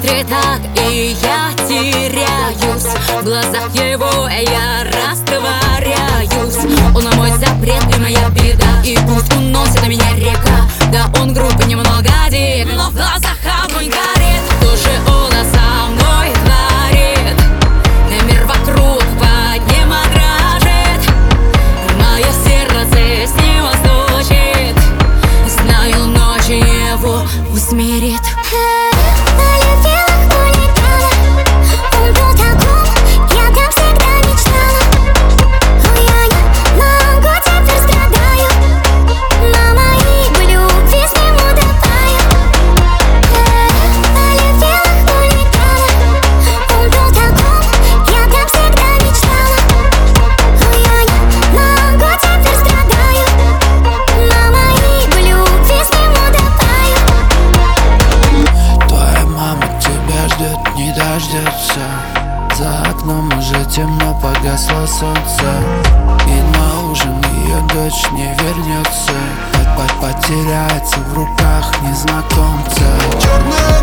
смотрит так, и я теряюсь. В глазах его я растворяюсь. Он мой запрет и моя беда, и пусть уносит на меня река. Да он груб и немного дик, но в глазах огонь горит. Что же он со мной творит? И мир вокруг под ним дрожит. Мое сердце с ним стучит. Знаю, ночью его усмирит. Не дождется. За окном уже темно, погасло солнце. И на ужин ее дочь не вернется. Потеряется в руках незнакомца. Черная